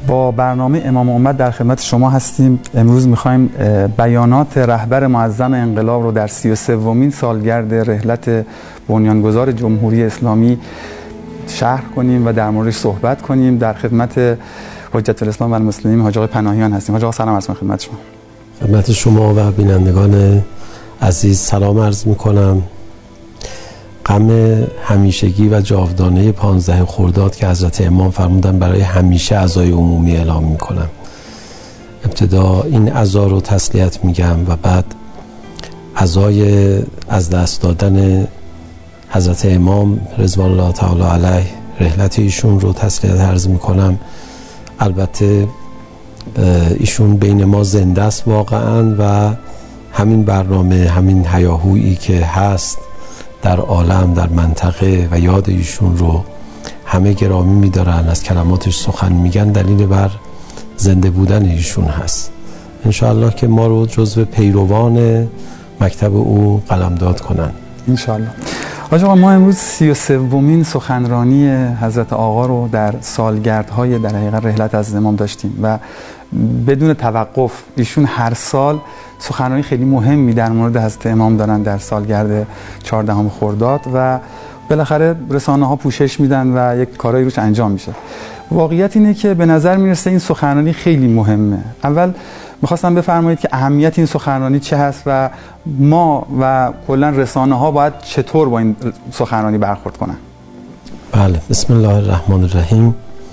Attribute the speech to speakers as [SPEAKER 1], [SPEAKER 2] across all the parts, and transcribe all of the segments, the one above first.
[SPEAKER 1] با برنامه امام امت در خدمت شما هستیم. امروز میخوایم بیانات رهبر معظم انقلاب رو در 33مین سالگرد رحلت بنیانگذار جمهوری اسلامی شرح کنیم و در موردش صحبت کنیم. در خدمت حجت الاسلام و المسلمین حاج آقای پناهیان هستیم. حاج آقا سلام عرض می‌کنم خدمت شما.
[SPEAKER 2] خدمت شما و بینندگان عزیز سلام عرض می‌کنم. غم همیشگی و جاودانه 15 خرداد که حضرت امام فرمودن برای همیشه عزای عمومی اعلام میکنم. ابتدا این عزا رو تسلیت میگم و بعد عزای از دست دادن حضرت امام رضوان الله تعالی علیه رحلت ایشون رو تسلیت عرض میکنم. البته ایشون بین ما زنده است واقعا و همین برنامه، همین هیاهویی که هست در عالم، در منطقه و یاد ایشون رو همه گرامی می‌دارن، از کلماتش سخن میگن، دلیل بر زنده بودن ایشون هست. انشاءالله که ما رو جزو پیروان مکتب او قلمداد کنن
[SPEAKER 1] انشاءالله. حاج آقا ما امروز 33مین سخنرانی حضرت آقا رو در سالگردهای در حقیقت رحلت از امام داشتیم و بدون توقف ایشون هر سال سخنرانی خیلی مهمی در مورد حضرت امام دارن در سالگرد 14 خرداد و بالاخره رسانه‌ها پوشش میدن و یک کارایی روش انجام میشه. واقعیت اینه که به نظر میرسه این سخنرانی خیلی مهمه. اول میخواستم بفرمایید که اهمیت این سخنرانی چه هست و ما و کلا رسانه‌ها باید چطور با این سخنرانی برخورد کنن.
[SPEAKER 2] بله، بسم الله الرحمن الرحیم.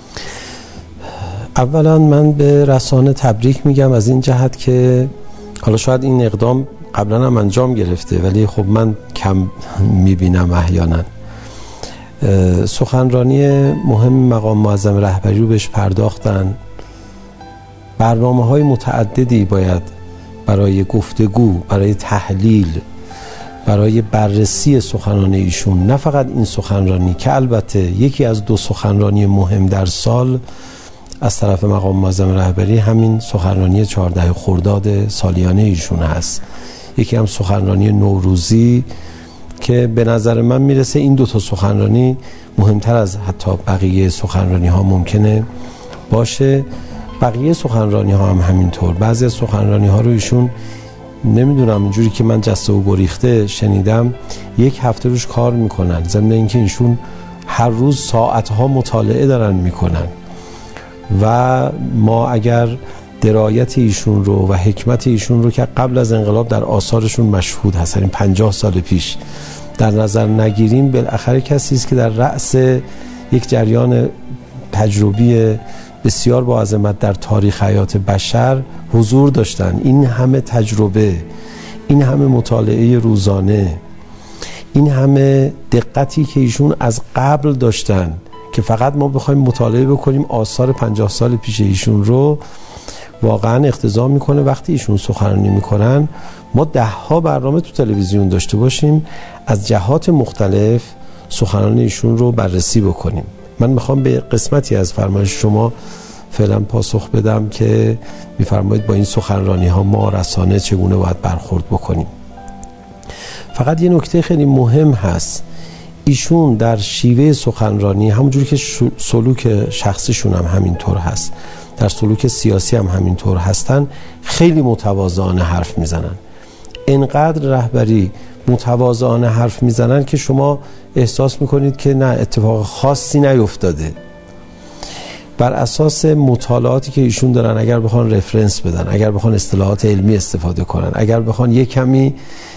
[SPEAKER 2] اولا من به رسانه تبریک میگم از این جهت که حالا شاید این اقدام قبلا هم انجام گرفته ولی خب من کم میبینم احیانا. سخنرانی مهم مقام معظم رهبری رو بهش پرداختن. برنامه‌های متعددی باید برای گفتگو، برای تحلیل، برای بررسی سخنرانی ایشون، نه فقط این سخنرانی که البته یکی از 2 سخنرانی مهم در سال از طرف مقام معظم رهبری همین سخنرانی 14 خرداد سالیانه ایشون هست. یکی هم سخنرانی نوروزی که به نظر من میرسه این 2 سخنرانی مهمتر از حتی بقیه سخنرانی ها ممکنه باشه. بقیه سخنرانی ها هم همینطور. بعضی از سخنرانی ها رو ایشون نمیدونم اینجوری که من جسته و گریخته شنیدم 1 هفته روش کار میکنن، ضمن اینکه ایشون هر روز ساعتها مطالعه دارن میکنن و ما اگر درایت ایشون رو و حکمت ایشون رو که قبل از انقلاب در آثارشون مشهود هست، این 50 سال پیش در نظر نگیریم، بالاخره کسی است که در رأس یک جریان تجربی بسیار با عظمت در تاریخ حیات بشر حضور داشتن. این همه تجربه، این همه مطالعه روزانه، این همه دقتی که ایشون از قبل داشتن که فقط ما بخوایم مطالعه بکنیم آثار 50 سال پیش ایشون رو، واقعا اقتضا میکنه وقتی ایشون سخنرانی میکنن ما 10 برنامه تو تلویزیون داشته باشیم از جهات مختلف سخنرانی ایشون رو بررسی بکنیم. من میخوام به قسمتی از فرمایش شما فعلا پاسخ بدم که میفرمایید با این سخنرانی ها ما رسانه چگونه باید برخورد بکنیم. فقط یه نکته خیلی مهم هست، ایشون در شیوه سخنرانی همونجوری که سلوک شخصیشون هم همینطور هست، در سلوک سیاسی هم همینطور هستن، خیلی متواضعانه حرف میزنن. اینقدر رهبری متواضعانه حرف میزنن که شما احساس میکنید که نه اتفاق خاصی نیفتاده. بر اساس مطالعاتی که ایشون دارن اگر بخوان رفرنس بدن، اگر بخوان اصطلاحات علمی استفاده کنن، اگر بخوان یک کمی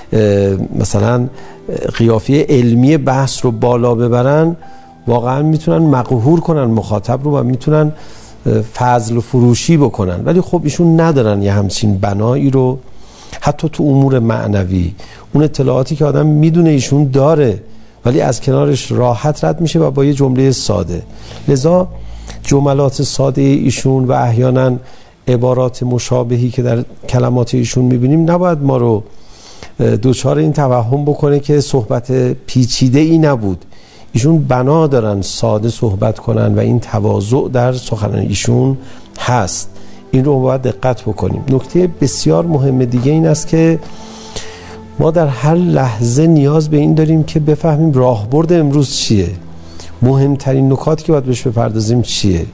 [SPEAKER 2] مثلا قیافه علمی بحث رو بالا ببرن، واقعا میتونن مقهور کنن مخاطب رو و میتونن فضل فروشی بکنن. ولی خب ایشون ندارن یه همچین بنایی رو، حتی تو امور معنوی اون اطلاعاتی که آدم میدونه ایشون داره ولی از کنارش راحت رد میشه و با یه جمله ساده. لذا جملات ساده ایشون و احیانا عبارات مشابهی که در کلمات ایشون میبینیم نباید ما رو دوچار این توهم بکنه که صحبت پیچیده ای نبود. ایشون بنا دارن ساده صحبت کنن و این تواضع در سخنان ایشون هست. این رو باید دقت بکنیم. نکته بسیار مهم دیگه این است که ما در هر لحظه نیاز به این داریم که بفهمیم راهبرد امروز چیه، مهمترین نکاتی که باید بهش بپردازیم چیه.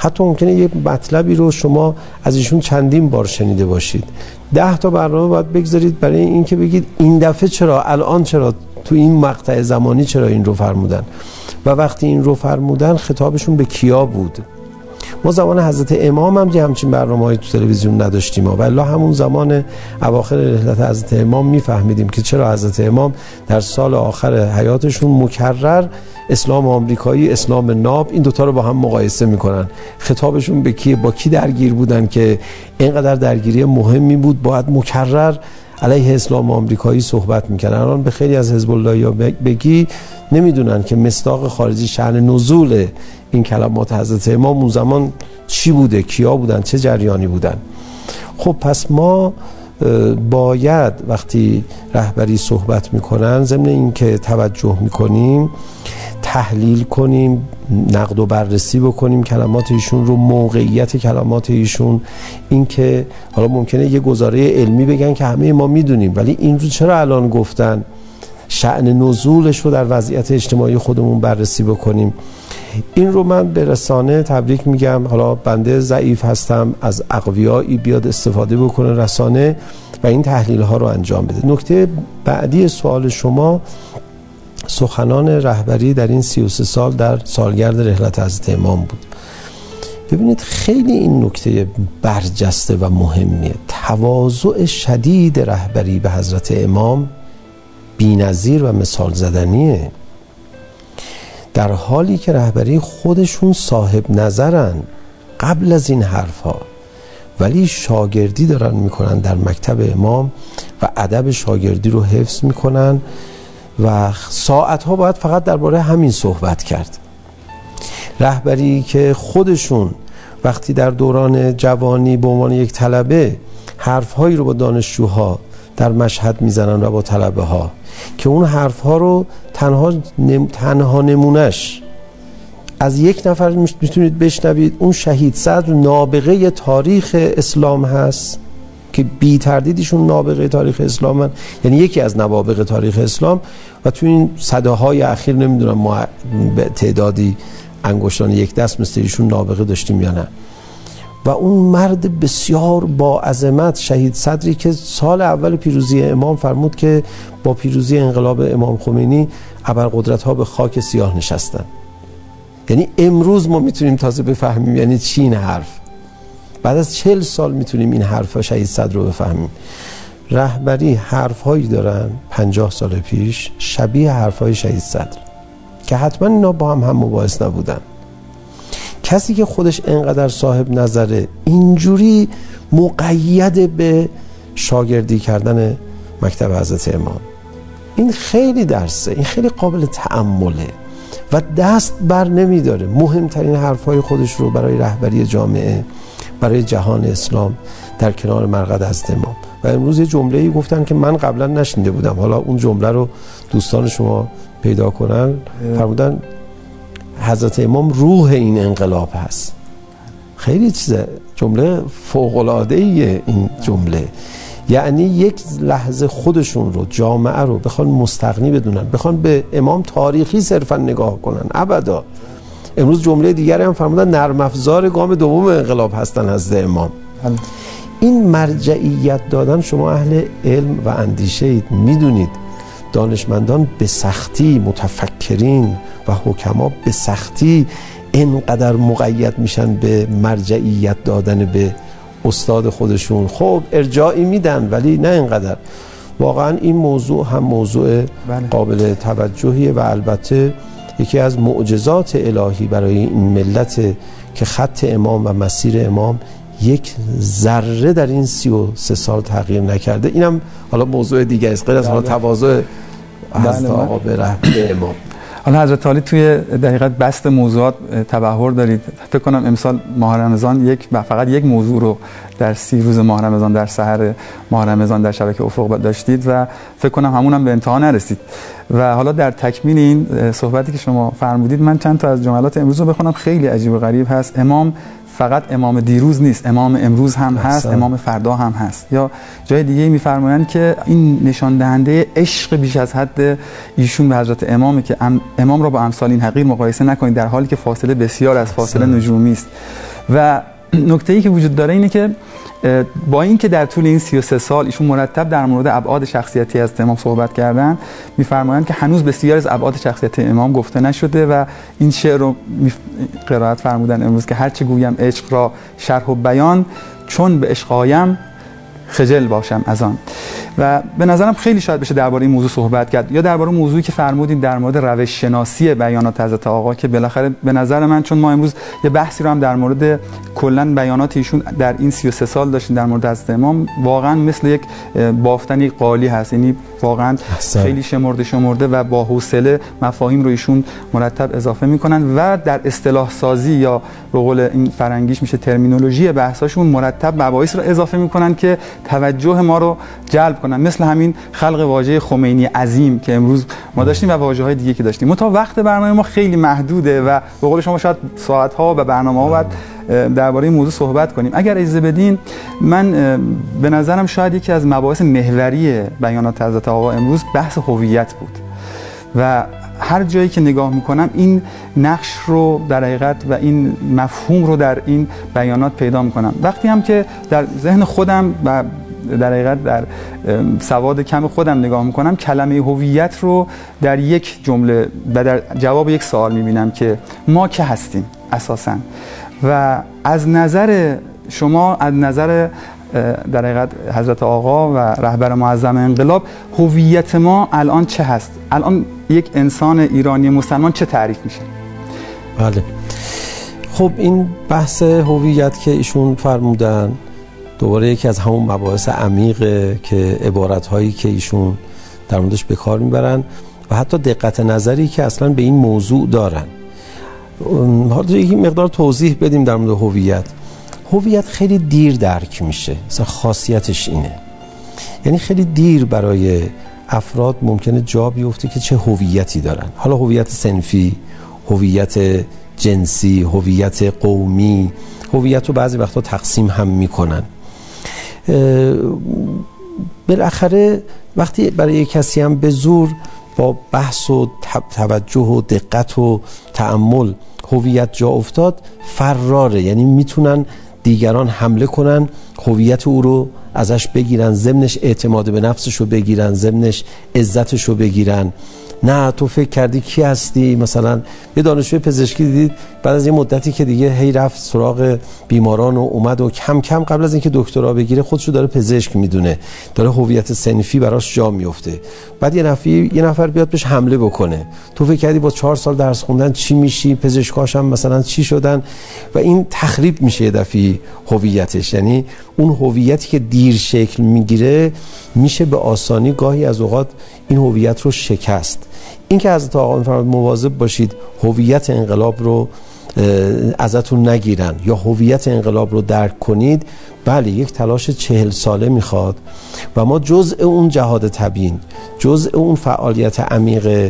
[SPEAKER 2] حتی ممکنه یک مطلبی رو شما از ایشون چندین بار شنیده باشید. 10 تا برنامه باید بگذارید برای این که بگید این دفعه چرا، الان چرا، تو این مقطع زمانی چرا این رو فرمودن. و وقتی این رو فرمودن خطابشون به کیا بود؟ ما زمان حضرت امام هم که همچین برنامه‌ای تو تلویزیون نداشتیم، ولی همون زمان اواخر رحلت حضرت امام میفهمیدیم که چرا حضرت امام در سال آخر حیاتشون مکرر اسلام آمریکایی، اسلام ناب، این دوتا رو با هم مقایسه میکنن. خطابشون به کیه؟ با کی درگیر بودن که اینقدر درگیری مهمی بود باید مکرر علیه اسلام آمریکایی صحبت میکنن؟ الان به خیلی از حزب اللهیا بگی نمیدونن که مصداق خارجی شأن نزول این کلمات حضرت امام اون زمان چی بوده، کیا بودن، چه جریانی بودن. خب پس ما باید وقتی رهبری صحبت میکنن ضمن این که توجه میکنیم تحلیل کنیم، نقد و بررسی بکنیم کلمات ایشون رو، موقعیت کلمات ایشون. این که حالا ممکنه یه گزاره علمی بگن که همه ما میدونیم، ولی این رو چرا الان گفتن، شأن نزولش رو در وضعیت اجتماعی خودمون بررسی بکنیم. این رو من به رسانه تبریک میگم. حالا بنده ضعیف هستم، از اقویایی بیاد استفاده بکنه رسانه و این تحلیل ها رو انجام بده. نکته بعدی سوال شما سخنان رهبری در این 33 سال در سالگرد رحلت حضرت امام بود. ببینید خیلی این نکته برجسته و مهمیه. تواضع شدید رهبری به حضرت امام بی‌نظیر و مثال زدنیه، در حالی که رهبری خودشون صاحب نظرن قبل از این حرفا، ولی شاگردی دارن میکنن در مکتب امام و ادب شاگردی رو حفظ میکنن و ساعتها باید فقط درباره همین صحبت کرد. رهبری که خودشون وقتی در دوران جوانی به عنوان یک طلبه حرفهایی رو با دانشجوها در مشهد میزنن و با طلبه ها که اون حرفها رو تنها نمونش از یک نفر میتونید بشنوید، اون شهید صدر نابغه تاریخ اسلام هست که بی تردیدشون نابغه تاریخ اسلام هست، یعنی یکی از نوابغ تاریخ اسلام. و تو این صداهای اخیر نمیدونم ما به تعدادی انگشتان یک دست مثل ایشون نابغه داشتیم یا نه. و اون مرد بسیار با عظمت، شهید صدری که سال اول پیروزی امام فرمود که با پیروزی انقلاب امام خمینی ابرقدرت ها به خاک سیاه نشستن. یعنی امروز ما میتونیم تازه بفهمیم یعنی چی این حرف. بعد از 40 سال میتونیم این حرف شهید صدر رو بفهمیم. رهبری حرفهایی دارن 50 سال پیش شبیه حرفهای شهید صدر که حتما اینا با هم مباحث نبودن. کسی که خودش انقدر صاحب نظره اینجوری مقید به شاگردی کردن مکتب حضرت امام، این خیلی درسه، این خیلی قابل تأمله و دست بر نمیداره مهمترین حرفهای خودش رو برای رهبری جامعه، برای جهان اسلام در کنار مرقد حضرت امام. و امروز یه جمله‌ای گفتن که من قبلا نشنیده بودم، حالا اون جمله رو دوستان شما پیدا کنن. فرمودن حضرت امام روح این انقلاب هست. خیلی چیزه، جمله فوق‌العاده‌ایه این جمله. یعنی یک لحظه خودشون رو، جامعه رو بخوان مستغنی بدونن، بخوان به امام تاریخی صرفا نگاه کنن، ابدا. امروز جمله دیگری هم فرمودن نرم افزار گام دوم انقلاب هستن حضرت امام. این مرجعیت دادن، شما اهل علم و اندیشه اید، میدونید دانشمندان به سختی، متفکرین و حکما به سختی اینقدر مقید میشن به مرجعیت دادن به استاد خودشون. خب ارجاعی میدن ولی نه اینقدر. واقعا این موضوع هم موضوع قابل توجهیه و البته یکی از معجزات الهی برای این ملت که خط امام و مسیر امام یک ذره در این 33 سال تغییر نکرده. اینم حالا موضوع دیگه است غیر از تواضع حضرت آقا به رهبری امام.
[SPEAKER 1] حالا حضرت عالی توی دقیقاً بست موضوعات تبحر دارید. فکر کنم امسال ماه رمضان فقط یک موضوع رو در 30 روز ماه رمضان در سحر ماه رمضان در شبکه افق داشتید و فکر کنم همون هم به انتها نرسید. و حالا در تکمیل این صحبتی که شما فرمودید من چند تا از جملات امروز رو بخونم. خیلی عجیب و غریب هست. امام فقط امام دیروز نیست، امام امروز هم هست، امام فردا هم هست. یا جای دیگه میفرمایند که این نشان دهنده عشق بیش از حد ایشون به حضرت امامه که امام را با امثال این حقیر مقایسه نکنید، در حالی که فاصله بسیار از فاصله نجومی است. و نکته‌ای که وجود داره اینه که با اینکه در طول این 33 سال ایشون مرتب در مورد ابعاد شخصیتی از امام صحبت کردن، می‌فرمایند که هنوز بسیاری از ابعاد شخصیت امام گفته نشده و این شعر رو قرائت فرمودن امروز که هرچه گویم عشق را شرح و بیان، چون به عشق آیم خجل باشم از آن. و به نظرم خیلی شاید بشه درباره این موضوع صحبت کرد، یا درباره موضوعی که فرمودین در مورد روش شناسی بیانات حضرت آقا، که بالاخره به نظر من، چون ما امروز یه بحثی رو هم در مورد کلا بیانات ایشون در این 33 سال داشتیم در مورد حضرت امام، واقعا مثل یک بافتنی قالی هست، یعنی واقعا خیلی شمرده و با حوصله مفاهیم رو ایشون مرتب اضافه میکنن و در اصطلاح سازی یا به قول این فرنگیش میشه ترمینولوژی بحثاشون مرتب مباحث رو اضافه میکنن که توجه ما رو جلب کنن، مثل همین خلق واژه خمینی عظیم که امروز ما داشتیم و واژه‌های دیگه که داشتیم. تا وقت برنامه ما خیلی محدوده و به قول شما شاید ساعت‌ها و برنامه‌ها بعد درباره این موضوع صحبت کنیم. اگر اجازه بدین، من به نظرم شاید یکی از مباحث محوری بیانات حضرت آقا امروز بحث هویت بود و هر جایی که نگاه میکنم این نقش رو در حقیقت و این مفهوم رو در این بیانات پیدا میکنم. وقتی هم که در ذهن خودم و در حقیقت در سواد کم خودم نگاه میکنم، کلمه هویت رو در یک جمله و در جواب یک سوال میبینم که ما که هستیم اساساً، و از نظر شما، از نظر در حقیقت حضرت آقا و رهبر معظم انقلاب، هویت ما الان چه هست؟ الان یک انسان ایرانی مسلمان چه تعریف میشه؟
[SPEAKER 2] بله، خب این بحث هویت که ایشون فرمودن دوباره یکی از همون مباحث عمیقه که عبارت‌هایی که ایشون در موردش به کار میبرن و حتی دقت نظری که اصلا به این موضوع دارن. حالا یک مقدار توضیح بدیم در مورد هویت. هویت خیلی دیر درک میشه، مثلا خاصیتش اینه، یعنی خیلی دیر برای افراد ممکنه جا بیفته که چه هویتی دارن. حالا هویت صنفی، هویت جنسی، هویت قومی، هویت رو بعضی وقتا تقسیم هم میکنن. بالاخره وقتی برای کسی هم به زور با بحث و توجه و دقت و تأمل هویت جا افتاد، فراره، یعنی میتونن دیگران حمله کنن، هویت او رو ازش بگیرن، ضمنش اعتماد به نفسش رو بگیرن، ضمنش عزتش رو بگیرن. نه تو فکر کردی کی هستی؟ مثلا یه دانشجوی پزشکی دیدید بعد از یه مدتی که دیگه هی رفت سراغ بیماران و اومد و کم کم قبل از اینکه دکترا بگیره خودشو داره پزشک میدونه، داره هویت صنفی براش جا میفته. بعد یه نفر بیاد بهش حمله بکنه، تو فکر کردی با 4 سال درس خوندن چی میشی؟ پزشکاش هم مثلا چی شدن؟ و این تخریب میشه یه دفعه هویتش. یعنی اون هویتی که دیر شکل میگیره میشه به آسانی گاهی از اوقات این هویت رو شکست. این که حضرت آقا میفرماد مواظب باشید هویت انقلاب رو ازتون نگیرن یا هویت انقلاب رو درک کنید، بله یک تلاش 40 ساله میخواد و ما جزء اون جهاد تبیین، جزء اون فعالیت عمیق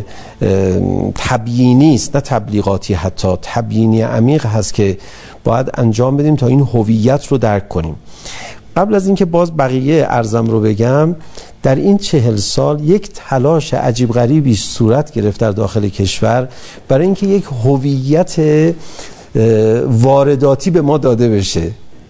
[SPEAKER 2] تبیینی است، نه تبلیغاتی، حتی تبیینی عمیق هست که باید انجام بدیم تا این هویت رو درک کنیم. قبل از اینکه باز بقیه ارزم رو بگم، در این 40 سال یک تلاش عجیب غریبی صورت گرفت در داخل کشور برای اینکه یک هویت وارداتی به ما داده بشه.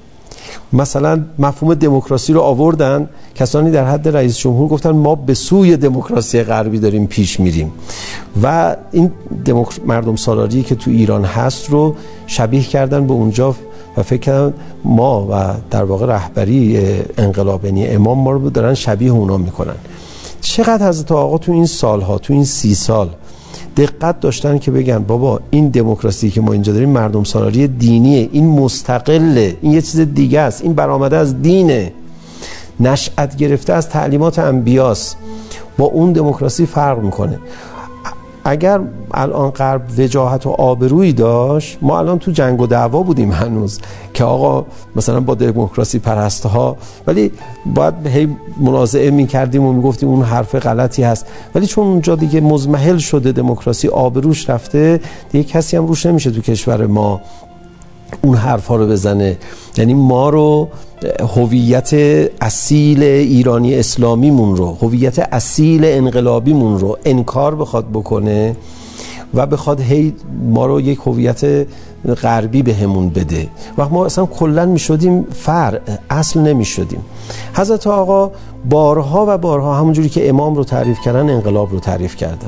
[SPEAKER 2] مثلا مفهوم دموکراسی رو آوردن، کسانی در حد رئیس جمهور گفتن ما به سوی دموکراسی غربی داریم پیش میریم و این مردم سالاری که تو ایران هست رو شبیه کردن به اونجا و فکر کردن ما و در واقع رهبری انقلاب، یعنی امام، ما رو دارن شبیه اونا میکنن. چقدر حضرت آقا تو این سالها، تو این 30 سال دقت داشتن که بگن بابا این دموکراسی که ما اینجا داریم مردم سالاری دینیه، این مستقله، این یه چیز دیگه است، این برآمده از دینه، نشأت گرفته از تعلیمات انبیاست، با اون دموکراسی فرق میکنه. اگر الان غرب وجاهت و آبرویی داشت، ما الان تو جنگ و دعوا بودیم هنوز که آقا مثلا با دموکراسی پرستها، ولی باید هی منازعه میکردیم و میگفتیم اون حرف غلطی هست، ولی چون اونجا دیگه مزمحل شده، دموکراسی آبروش رفته، دیگه کسی هم روش نمیشه تو کشور ما اون حرفا رو بزنه. یعنی ما رو هویت اصیل ایرانی اسلامیمون رو، هویت اصیل انقلابیمون رو انکار بخواد بکنه، و بخواد هی ما رو یک هویت غربی بهمون بده و ما اصلا کلا میشدیم فرع، اصل نمیشدیم. حضرت آقا بارها و بارها همونجوری که امام رو تعریف کردن انقلاب رو تعریف کردن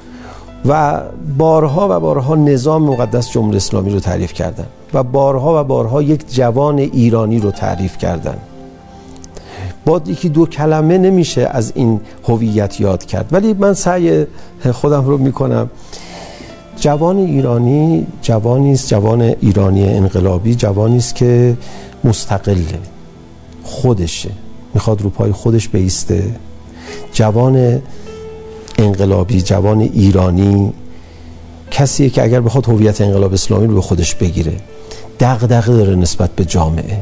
[SPEAKER 2] و بارها و بارها نظام مقدس جمهوری اسلامی رو تعریف کردن و بارها و بارها یک جوان ایرانی رو تعریف کردن. با یکی دو کلمه نمیشه از این هویت یاد کرد، ولی من سعی خودم رو میکنم. جوان ایرانی جوانی است، جوان ایرانی انقلابی جوانی است که مستقله، خودشه، میخواد رو پای خودش بایسته. جوان انقلابی، جوان ایرانی کسیه که اگر بخواد هویت انقلاب اسلامی رو به خودش بگیره، دغدغه داره نسبت به جامعه.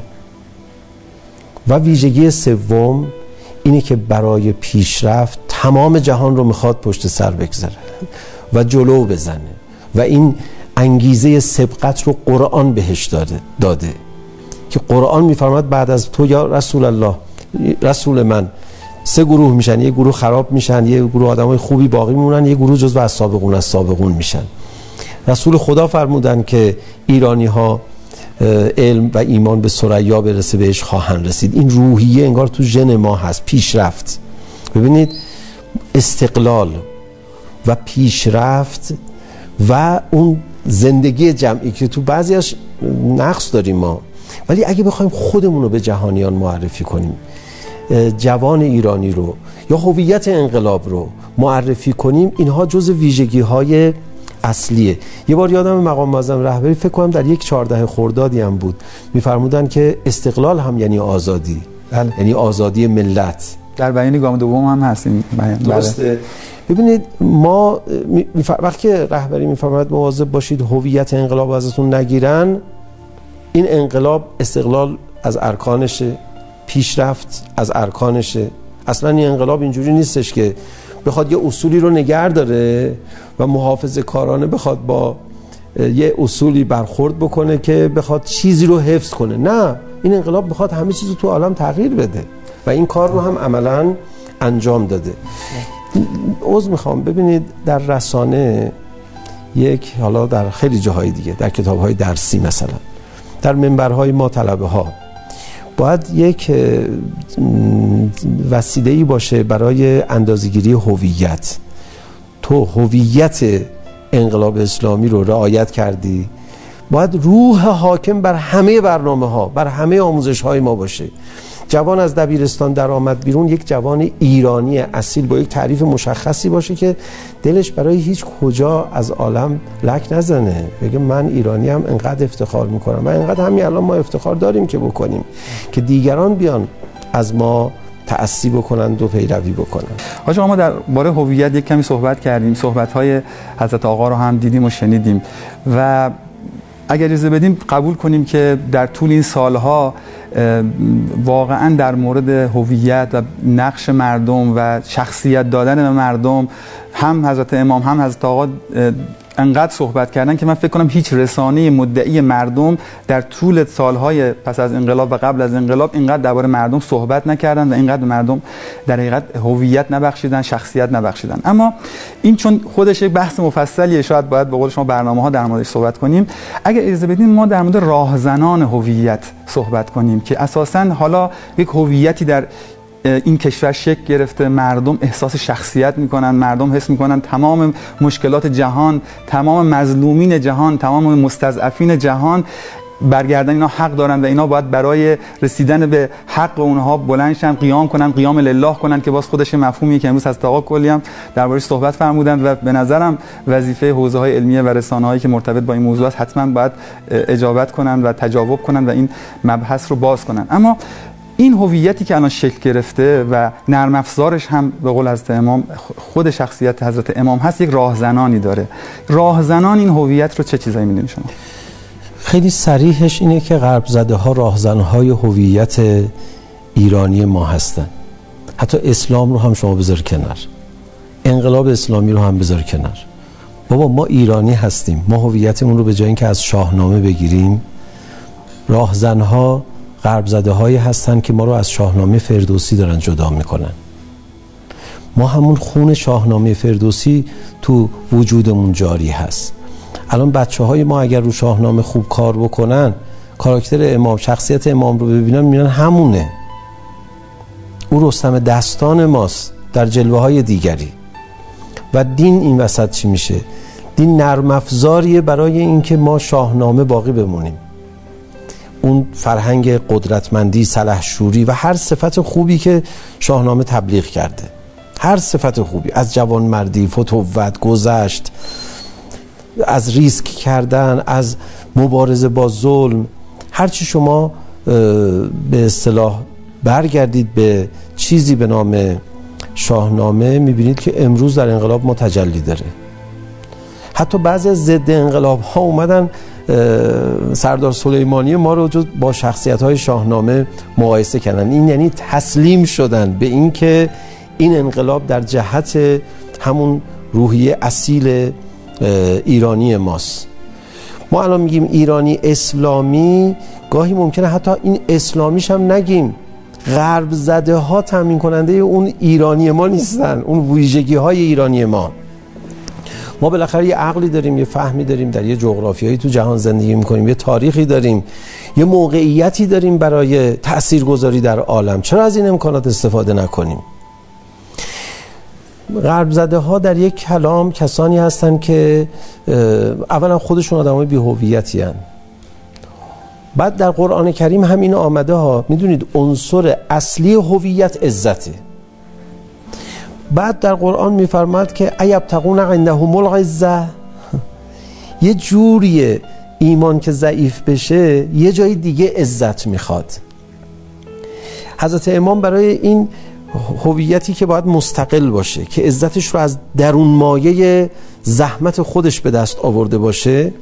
[SPEAKER 2] و ویژگی سوم اینه که برای پیشرفت تمام جهان رو میخواد پشت سر بگذاره و جلو بزنه و این انگیزه سبقت رو قرآن بهش داده که قرآن میفرماد بعد از تو یا رسول الله، رسول من، 3 گروه میشن، یه گروه خراب میشن، یه گروه آدمای خوبی باقی میمونن، یه گروه جزو از سابقون میشن. رسول خدا فرمودن که ایرانی ها علم و ایمان به ثریا برسه بهش خواهند رسید. این روحیه انگار تو ژن ما هست، پیشرفت. ببینید استقلال و پیشرفت و اون زندگی جمعی که تو بعضیش نقص داریم ما، ولی اگه بخوایم خودمون رو به جهانیان معرفی کنیم، جوان ایرانی رو یا هویت انقلاب رو معرفی کنیم، اینها جز ویژگی‌های اصلیه. یه بار یادم مقام معظم رهبری فکر کنم در 14 خردادی هم بود، میفرمودن که استقلال هم یعنی آزادی، یعنی آزادی ملت.
[SPEAKER 1] در بیان گام دوم هم هست این بیان.
[SPEAKER 2] درسته. ببینید ما وقتی رهبری میفرماید مواظب باشید هویت انقلاب ازتون نگیرن، این انقلاب استقلال از ارکانشه، پیشرفت از ارکانشه. اصلا این انقلاب اینجوری نیستش که بخواد یه اصولی رو نگه داره و محافظه کارانه بخواد با یه اصولی برخورد بکنه که بخواد چیزی رو حفظ کنه. نه، این انقلاب بخواد همه چیز رو تو عالم تغییر بده و این کار رو هم عملاً انجام داده. میخوام ببینید در رسانه یک، حالا در خیلی جاهای دیگه، در کتاب‌های درسی مثلا، در منبرهای ما طلبه ها، باید یک وسیله‌ای باشه برای اندازه‌گیری هویت. تو هویت انقلاب اسلامی رو رعایت کردی، باید روح حاکم بر همه برنامه‌ها، بر همه آموزش‌های ما باشه. جوان از دبیرستان در آمد بیرون، یک جوان ایرانی اصیل با یک تعریف مشخصی باشه که دلش برای هیچ کجا از عالم لک نزنه، بگه من ایرانی هم انقدر افتخار میکنم و انقدر همین الان ما افتخار داریم که بکنیم که دیگران بیان از ما تأسی بکنن و پیروی بکنن.
[SPEAKER 1] حاج آقا، ما در باره هویت یک کمی صحبت کردیم، صحبت‌های حضرت آقا رو هم دیدیم و شنیدیم و اگر اجازه بدیم قبول کنیم که در طول این سالها واقعا در مورد هویت و نقش مردم و شخصیت دادن به مردم هم حضرت امام هم حضرت آقا انقدر صحبت کردن که من فکر کنم هیچ رسانه مدعی مردم در طول سالهای پس از انقلاب و قبل از انقلاب اینقدر درباره مردم صحبت نکردن و اینقدر مردم در حقیقت هویت نبخشیدن، شخصیت نبخشیدن. اما این چون خودش یک بحث مفصلیه، شاید باید به قول شما برنامه‌ها در موردش صحبت کنیم. اگر اجازه بدین ما در مورد راهزنان هویت صحبت کنیم که اساساً حالا یک هویتی در این کشور شکل گرفته، مردم احساس شخصیت میکنن، مردم حس میکنن تمام مشکلات جهان، تمام مظلومین جهان، تمام مستضعفین جهان برگردن اینا حق دارن و اینا باید برای رسیدن به حق اونها بلند شن، قیام کنن، قیام لله کنن که باز خودش مفهومیه که امروز از آقا کلی هم دربارش صحبت فرمودن و به نظرم وظیفه حوزه‌های علمیه و رسانه‌هایی که مرتبط با این موضوع است حتما باید اجابت کنن و تجاوب کنن و این مبحث رو باز کنن. اما این هویتی که الان شکل گرفته و نرم افزارش هم به قول حضرت امام خود شخصیت حضرت امام هست، یک راهزنانی داره. راهزنان این هویت رو چه چیزایی می‌دونید شما؟
[SPEAKER 2] خیلی صریحش اینه که غرب زده ها راهزنهای هویت ایرانی ما هستن. حتی اسلام رو هم شما بذار کنار، انقلاب اسلامی رو هم بذار کنار. بابا ما ایرانی هستیم، ما هویتمون رو به جای اینکه از شاهنامه بگیریم، راهزنها غرب زده هایی هستن که ما رو از شاهنامه فردوسی دارن جدا میکنن. ما همون خون شاهنامه فردوسی تو وجودمون جاری هست. الان بچه‌های ما اگر رو شاهنامه خوب کار بکنن، کاراکتر امام، شخصیت امام رو ببینن، میبینن همونه، او رستم دستان ماست در جلوه‌های دیگری. و دین این وسط چی میشه؟ دین نرم افزاریه برای اینکه ما شاهنامه باقی بمونیم. اون فرهنگ قدرتمندی، سلحشوری و هر صفت خوبی که شاهنامه تبلیغ کرده، هر صفت خوبی، از جوانمردی، فتوت، گذشت، از ریسک کردن، از مبارزه با ظلم، هرچی شما به اصطلاح برگردید به چیزی به نام شاهنامه، میبینید که امروز در انقلاب ما تجلی داره. حتی بعضی از ضد انقلاب ها اومدن سردار سلیمانی ما رو با شخصیت های شاهنامه مقایسه کردن. این یعنی تسلیم شدن به این که این انقلاب در جهت همون روحیه اصیل ایرانی ماست. ما الان میگیم ایرانی اسلامی، گاهی ممکنه حتی این اسلامیش هم نگیم، غرب زده ها تامین کننده اون ایرانی ما نیستن، اون ویژگی های ایرانی ما. ما بالاخره یه عقلی داریم، یه فهمی داریم، در یه جغرافیایی تو جهان زندگی میکنیم، یه تاریخی داریم، یه موقعیتی داریم برای تاثیرگذاری در عالم. چرا از این امکانات استفاده نکنیم؟ غرب زده ها در یک کلام کسانی هستن که اولا خودشون آدمای بی هویتی هستن. بعد در قرآن کریم همین آمده ها. میدونید عنصر اصلی هویت عزته. بعد در قرآن میفرماد که ایبتغون عندهم العزة، یه جوریه ایمان که ضعیف بشه یه جای دیگه عزت میخواد. حضرت امام برای این هویتی که باید مستقل باشه، که عزتش رو از درون مایه زحمت خودش به دست آورده باشه،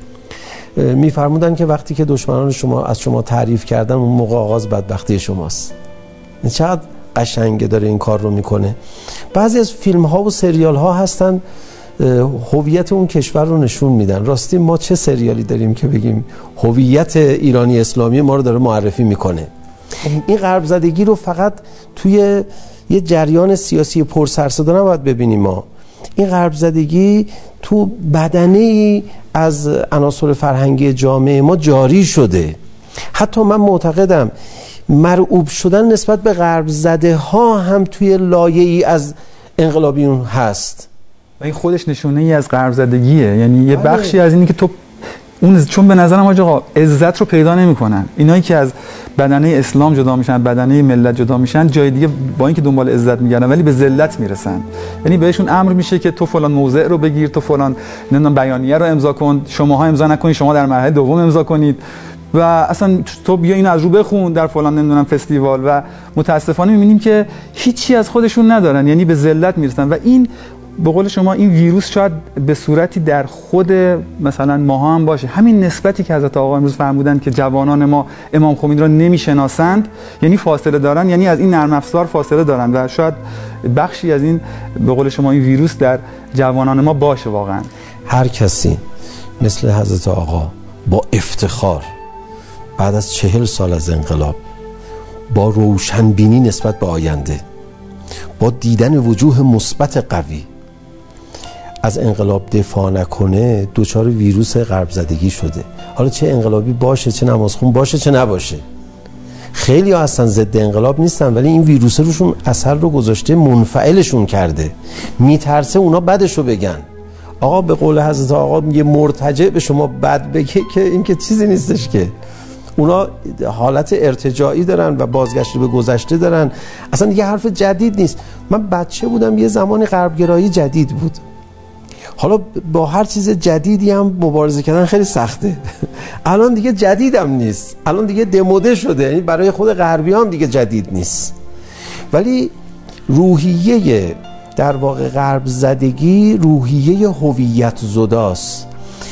[SPEAKER 2] میفرمودن که وقتی که دشمنان شما از شما تعریف کردن، اون موقع آغاز بدبختی شماست. چقدر قشنگه داره این کار رو میکنه. بعضی از فیلم ها و سریال ها هستن هویت اون کشور رو نشون میدن. راستی ما چه سریالی داریم که بگیم هویت ایرانی اسلامی ما رو داره معرفی میکنه؟ این غرب زدگی رو فقط توی یه جریان سیاسی پر سر صدا نباید ببینیم. ما این غرب زدگی تو بدنه‌ای از عناصر فرهنگی جامعه ما جاری شده. حتی من معتقدم مرعوب شدن نسبت به غرب زده ها هم توی لایه‌ای از انقلابیون هست
[SPEAKER 1] و این خودش نشونه ای از غرب زدگیه. یعنی یه بخشی از اینی که تو اون، چون به نظرم آقا عزت رو پیدا نمی‌کنن اینایی که از بدنه اسلام جدا میشن، بدنه ملت جدا میشن، جای دیگه با اینکه دنبال عزت میگردن ولی به ذلت میرسن. یعنی بهشون امر میشه که تو فلان موضع رو بگیر، تو فلان نمیدونم بیانیه رو امضا کن، شماها امضا نکنید، شما در مرحله دوم امضا کنید و اصلا تو بیا اینو از رو بخون در فلان نمیدونم فستیوال. و متاسفانه میبینیم که هیچی از خودشون ندارن، یعنی به ذلت میرسن. و این به قول شما این ویروس شاید به صورتی در خود مثلا ماها هم باشه. همین نسبتی که حضرت آقا امروز فرمودن که جوانان ما امام خمینی را نمیشناسند، یعنی فاصله دارن، یعنی از این نرم افزار فاصله دارن و شاید بخشی از این به قول شما این ویروس در جوانان ما باشه. واقعا
[SPEAKER 2] هر کسی مثل حضرت آقا با افتخار بعد از 40 سال از انقلاب، با روشنبینی نسبت به آینده، با دیدن وجوه مثبت قوی از انقلاب دفاع نکنه، دوچار ویروس غرب زدگی شده. حالا چه انقلابی باشه، چه نمازخون باشه، چه نباشه، خیلی ها اصلا ضد انقلاب نیستن ولی این ویروس روشون اثر رو گذاشته، منفعلشون کرده، میترسه اونا بدشو بگن. آقا به قول حضرت آقا میگه مرتجع به شما بد بگه که این که چیزی نیستش، که اونا حالت ارتجاعی دارن و بازگشت به گذشته دارن، اصلا دیگه حرف جدید نیست. من بچه بودم یه زمانی غربگرایی جدید بود، حالا با هر چیز جدیدی هم مبارزه کردن خیلی سخته. الان دیگه جدیدم نیست، الان دیگه دموده شده، یعنی برای خود غربی هم دیگه جدید نیست. ولی روحیه در واقع غرب زدگی روحیه هویت زداست.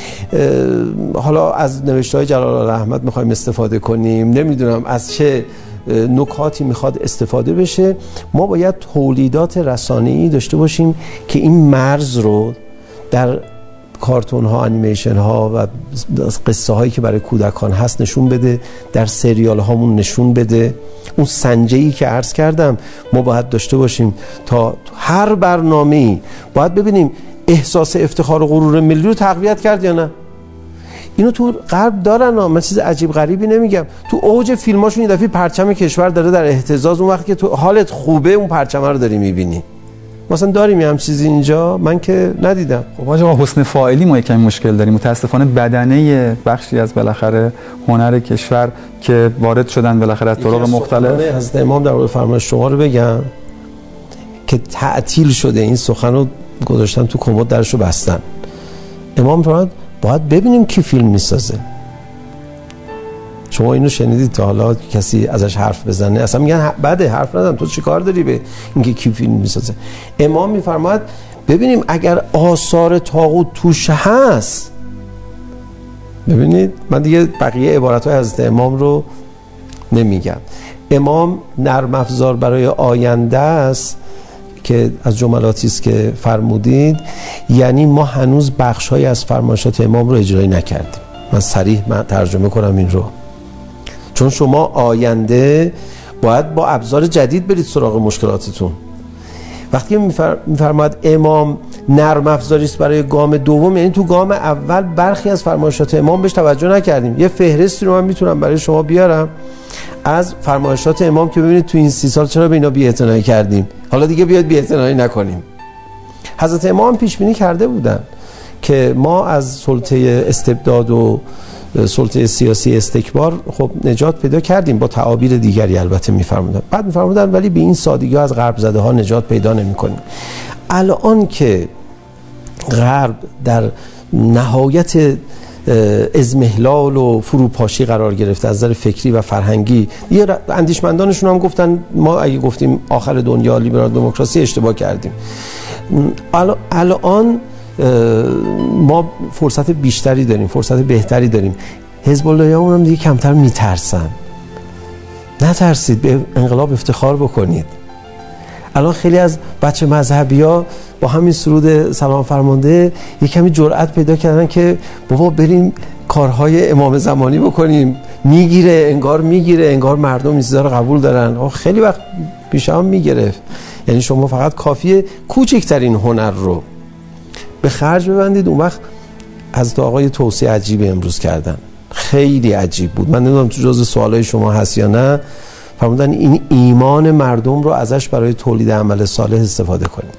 [SPEAKER 2] حالا از نوشته‌های جلال الله احمد میخوایم استفاده کنیم، نمیدونم از چه نکاتی میخواد استفاده بشه. ما باید تولیدات رسانه‌ای داشته باشیم که این مرز رو در کارتون ها، انیمیشن ها و قصه هایی که برای کودکان هست نشون بده، در سریال هامون نشون بده. اون سنجه‌ای که عرض کردم ما باید داشته باشیم تا هر برنامه‌ای باید ببینیم احساس افتخار و غرور ملی رو تقویت کرد یا نه. اینو تو غرب دارن ها، من چیز عجیب غریبی نمیگم. تو اوج فیلماشون این دفعه پرچم کشور داره در اهتزاز، اون وقتی که تو حالت خوبه اون پرچم رو داری میبینی. مثلا داریم هم چیزی اینجا؟ من که ندیدم.
[SPEAKER 1] خب آقا حسن فاعلی ما یکم مشکل داریم متاسفانه. بدنه بخشی از بالاخره هنر کشور که وارد شدن بالاخره از طرق مختلف.
[SPEAKER 2] حضرت امام در مورد فرمان شما رو بگم که تعطیل شده، این سخن رو گذاشتن تو کمد درشو بستن. امام فرمود باید ببینیم کی فیلم میسازه. شما اینو شنیدید تا حالا کسی ازش حرف بزنه؟ اصلا میگن بده، حرف نزن، تو چی کار داری به اینکه کی فیلم میسازه؟ امام میفرماید ببینیم اگر آثار طاغوت توش هست. ببینید من دیگه بقیه عبارت‌های حضرت امام رو نمیگم. امام نرم افزار برای آینده است که از جملاتی است که فرمودید، یعنی ما هنوز بخش‌هایی از فرمایشات امام رو اجرایی نکردیم. من صریح ترجمه کنم این رو، چون شما آینده باید با ابزار جدید برید سراغ مشکلاتتون. وقتی میفرماید امام نرم افزاری است برای گام دوم، یعنی تو گام اول برخی از فرمایشات امام بهش توجه نکردیم. یه فهرستی رو من میتونم برای شما بیارم از فرمایشات امام که ببینید تو این 30 سال چرا به اینا بی‌اعتنایی کردیم، حالا دیگه بیاد بی‌اعتنایی نکنیم. حضرت امام پیش بینی کرده بودن که ما از سلطه استبداد و سلطه سیاسی استکبار خب نجات پیدا کردیم، با تعابیر دیگری البته میفرمودن. بعد میفرمودن ولی به این سادگی از غرب زده ها نجات پیدا نمی‌کنیم. الان که غرب در نهایت ازمهلال و فروپاشی قرار گرفته از نظر فکری و فرهنگی، یه اندیشمندانشون هم گفتن ما اگه گفتیم آخر دنیا لیبرال دموکراسی اشتباه کردیم. الان ما فرصت بیشتری داریم، فرصت بهتری داریم. حزب اللهیان هم دیگه کمتر میترسن. نترسید، به انقلاب افتخار بکنید. الان خیلی از بچه مذهبی ها با همین سرود سلام فرمانده یه کمی جرأت پیدا کردن که بابا بریم کارهای امام زمانی بکنیم. میگیره، انگار میگیره، انگار مردم این چیزا رو قبول دارن. خیلی وقت پیش هم میگرفت. یعنی شما فقط کافیه کوچکترین هنر رو به خرج ببندید، اون وقت حضرت آقای توصیه عجیبی امروز کردن، خیلی عجیب بود. من نمیدونم تو جزء سوالای شما هست یا نه. فرمودن این ایمان مردم رو ازش برای تولید عمل صالح استفاده کنید.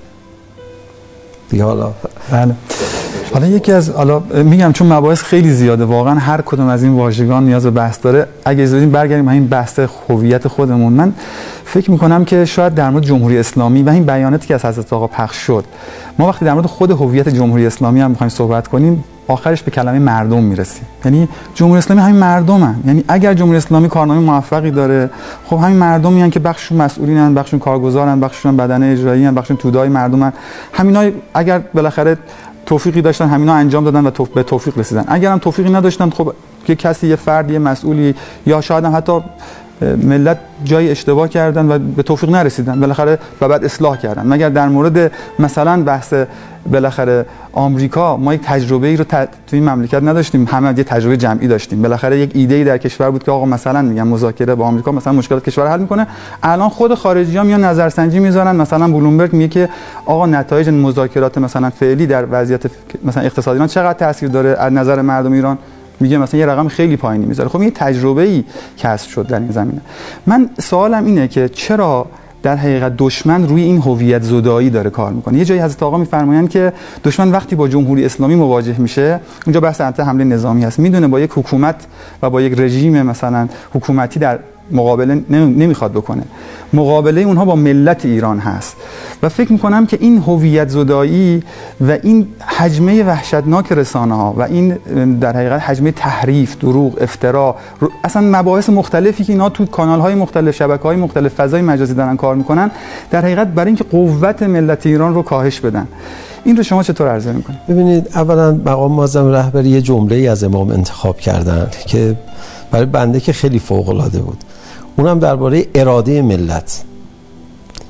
[SPEAKER 2] دیگه
[SPEAKER 1] حالا یکی از میگم چون مباحث خیلی زیاده واقعا، هر کدوم از این واژگان نیاز به بحث داره. اگه اجازه بدین برگردیم همین بحث هویت خودمون. من فکر میکنم که شاید در مورد جمهوری اسلامی و این بیاناتی که از حضرت آقا پخش شد، ما وقتی در مورد خود هویت جمهوری اسلامی هم میخوایم صحبت کنیم، آخرش به کلمه مردم میرسیم. یعنی جمهوری اسلامی همین مردمن. یعنی اگر جمهوری اسلامی کارنامه موفقی داره، خب همین مردمی ان که بخششون مسئولینن، بخششون کارگزارن، بخششون بدنه اجرایی ان، بخششون تودای مردمن. همینا اگر بالاخره توفیقی داشتن همینا انجام دادن و به توفیق رسیدن. اگر هم توفیقی نداشتن، خب که کسی، یه فردی، مسئولی، یا شاید هم حتی ملت جای اشتباه کردن و به توفیق نرسیدن بالاخره و بعد اصلاح کردن. مگر در مورد مثلا بحث بالاخره آمریکا ما یک تجربه‌ای رو تو این مملکت نداشتیم، همه یه تجربه جمعی داشتیم. بالاخره یک ایده‌ای در کشور بود که آقا مثلا میگم مذاکره با آمریکا مثلا مشکلات کشور حل میکنه. الان خود خارجی‌ها میان نظرسنجی میذارن، مثلا بلومبرگ میگه که آقا نتایج مذاکرات مثلا فعلی در وضعیت مثلا اقتصادی ایران چقدر تاثیر داره از نظر مردم ایران، میگه مثلا یه رقم خیلی پایینی میذاره. خب این تجربه‌ای کسب شد در این زمینه. من سوالم اینه که چرا در حقیقت دشمن روی این هویت زدایی داره کار میکنه؟ یه جایی حضرت آقا میفرمایند که دشمن وقتی با جمهوری اسلامی مواجه میشه، اونجا بحث حمله نظامی هست، میدونه با یک حکومت و با یک رژیم مثلا حکومتی در مقابله نمیخواد بکنه، مقابله اونها با ملت ایران هست. و فکر میکنم که این هویت زدایی و این حجمه وحشتناک رسانه ها و این در حقیقت حجمه تحریف، دروغ، افترا، اصلا مباحث مختلفی که اینا تو کانال های مختلف، شبکه های مختلف، فضای مجازی دارن کار میکنن، در حقیقت برای اینکه قوت ملت ایران رو کاهش بدن. این رو شما چطور عرضه میکنید؟
[SPEAKER 2] ببینید، اولا مقام معظم رهبری یه جمله‌ای از امام انتخاب کردن که برای بنده که خیلی فوق العاده بود. اونم درباره اراده ملت.